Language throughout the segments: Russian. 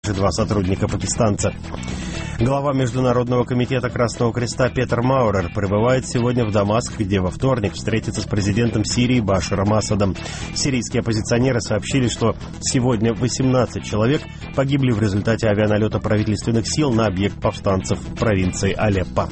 2 сотрудника пакистанца. Глава Международного комитета Красного Креста Петер Маурер прибывает сегодня в Дамаск, где во вторник встретится с президентом Сирии Башаром Асадом. Сирийские оппозиционеры сообщили, что сегодня 18 человек погибли в результате авианалета правительственных сил на объект повстанцев в провинции Алеппо.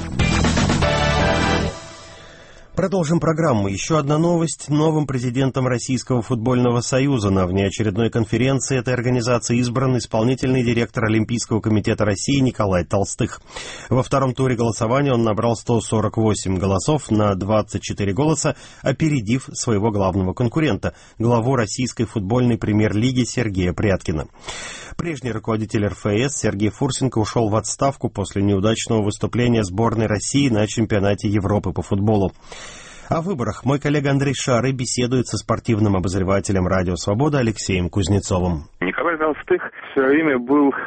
Продолжим программу. Еще одна новость. Новым президентом Российского футбольного союза на внеочередной конференции этой организации избран исполнительный директор Олимпийского комитета России Николай Толстых. Во втором туре голосования он набрал 148 голосов на 24 голоса, опередив своего главного конкурента, главу Российской футбольной премьер-лиги Сергея Пряткина. Прежний руководитель РФС Сергей Фурсенко ушел в отставку после неудачного выступления сборной России на чемпионате Европы по футболу. О выборах мой коллега Андрей Шары беседует со спортивным обозревателем «Радио Свобода» Алексеем Кузнецовым. Николай Толстых в свое время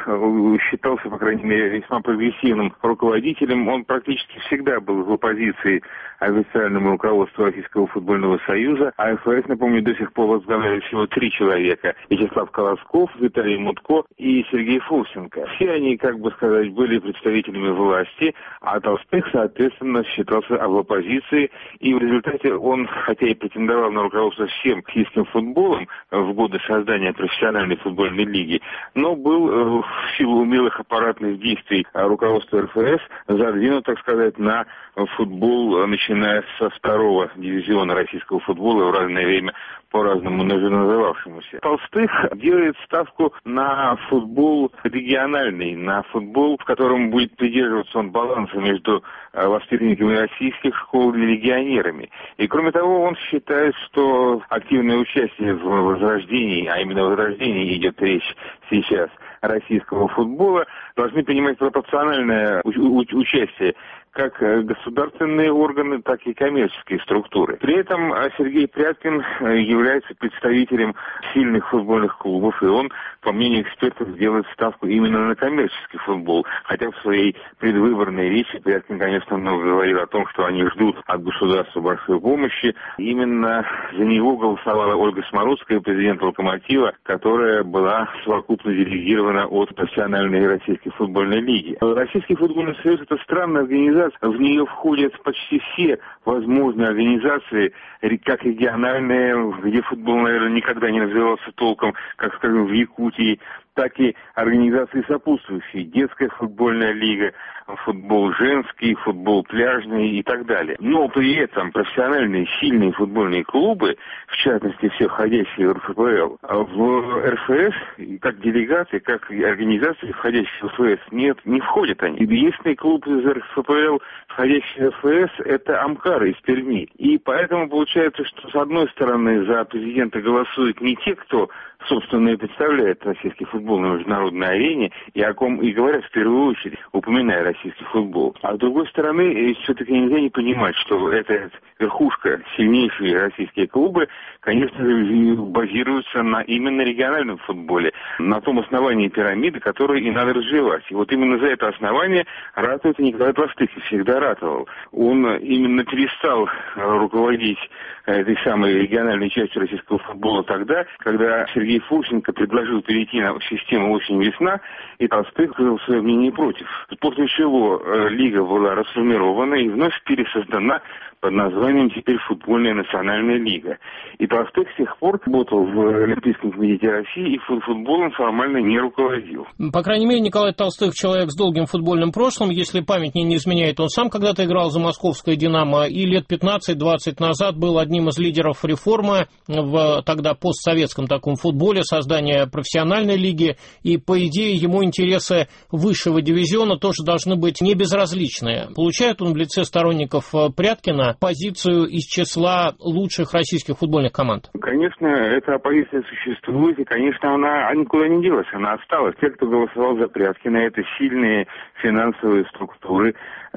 считался, по крайней мере, весьма прогрессивным руководителем. Он практически всегда был в оппозиции официальному руководству Российского футбольного союза. А РФС, напомню, до сих пор возглавляли всего 3 человека. Вячеслав Колосков, Виталий Мутко и Сергей Фурсенко. Все они, были представителями власти, а Толстых, соответственно, считался в оппозиции. И в результате он, хотя и претендовал на руководство всем российским футболом в годы создания профессиональной футбольной лиги, но был в силу умелых аппаратных действий руководства РФС задвинут, на футбол, начиная со 2-го дивизиона российского футбола в разное время по-разному называвшемуся. Толстых делает ставку на футбол региональный, на футбол, в котором будет придерживаться он баланса между воспитанниками российских школ и легионерами. И кроме того, он считает, что активное участие в возрождении, а именно в возрождении идет речь сейчас российского футбола, должны принимать пропорциональное участие как государственные органы, так и коммерческие структуры. При этом Сергей Пряткин является представителем сильных футбольных клубов, и он, по мнению экспертов, делает ставку именно на коммерческий футбол. Хотя в своей предвыборной речи Пряткин, конечно, много говорил о том, что они ждут от государства большой помощи. Именно за него голосовала Ольга Смородская, президент «Локомотива», которая была совокупно делегирована от профессиональной российской футбольной лиги. Российский футбольный союз – это странная организация. В нее входят почти все возможные организации, как региональные, где футбол, наверное, никогда не развивался толком, как, скажем, в Якутии, так и организации сопутствующие. Детская футбольная лига, футбол женский, футбол пляжный и так далее. Но при этом профессиональные сильные футбольные клубы, в частности все входящие в РФПЛ, в РФС, как делегаты, как организации, входящие в РФС, нет, не входят они. Единственный клуб из РФПЛ, входящий в РФС, это Амкар из Перми. И поэтому получается, что с одной стороны за президента голосуют не те, кто, собственно, и представляет российский футбол на международной арене, и о ком и говорят в первую очередь, упоминая российский футбол. А с другой стороны, все-таки нельзя не понимать, что эта верхушка, сильнейшие российские клубы, конечно же, базируются на именно региональном футболе, на том основании пирамиды, которое и надо развивать. И вот именно за это основание ратует Николай Толстых, и всегда ратовал. Он именно перестал руководить этой самой региональной частью российского футбола тогда, когда Сергей Фурсенко предложил перейти на систему осень-весна, и Толстых сказал свое мнение против. После чего лига была расформирована и вновь пересоздана под названием теперь «Футбольная национальная лига». И Толстых с тех пор работал в Олимпийском комитете России и футболом формально не руководил. По крайней мере, Николай Толстых человек с долгим футбольным прошлым. Если память мне не изменяет, он сам когда-то играл за московское «Динамо» и лет 15-20 назад был одним из лидеров реформы в тогда постсоветском таком футболе, создания профессиональной лиги. И, по идее, ему интересы высшего дивизиона тоже должны быть не безразличные. Получает он в лице сторонников Пряткина позицию из числа лучших российских футбольных команд? Конечно, эта оппозиция существует, и, конечно, она никуда не делась, она осталась. Те, кто голосовал за Пряткина, это сильные финансовые структуры,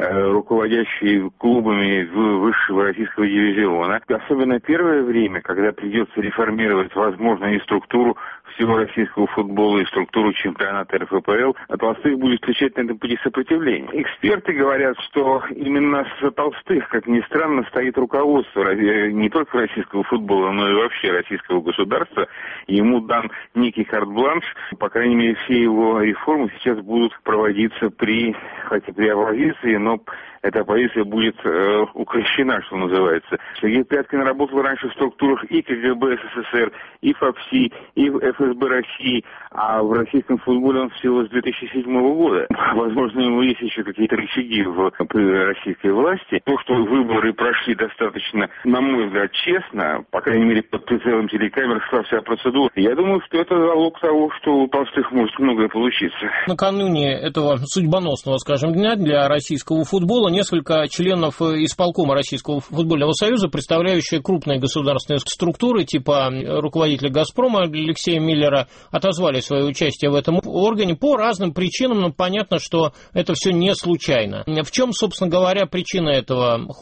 руководящие клубами высшего российского дивизиона. Особенно первое время, когда придется реформировать, возможно, и структуру всего российского футбола и структуру чемпионата РФПЛ, Толстых будет встречать на этом пути сопротивления. Эксперты говорят, что именно с Толстых, как ни странно, стоит руководство не только российского футбола, но и вообще российского государства. Ему дан некий карт-бланш. По крайней мере, все его реформы сейчас будут проводиться хотя при оппозиции, но эта оппозиция будет укрощена, что называется. Сергей Пяткин работал раньше в структурах и КГБ СССР, и ФАПСИ, и ФСБ России, а в российском футболе он всего с 2007 года. Возможно, у него есть еще какие-то рычаги при российской власти. То, что выборы прошли достаточно, на мой взгляд, честно, по крайней мере, под прицелом телекамер шла вся процедура, я думаю, что это залог того, что у Толстых может многое получиться. Накануне этого судьбоносного, скажем, дня для российского футбола несколько членов исполкома Российского футбольного союза, представляющие крупные государственные структуры, типа руководителя «Газпрома» Алексея Миллера, отозвали свое участие в этом органе по разным причинам, но понятно, что это все не случайно. В чем, собственно говоря, причина этого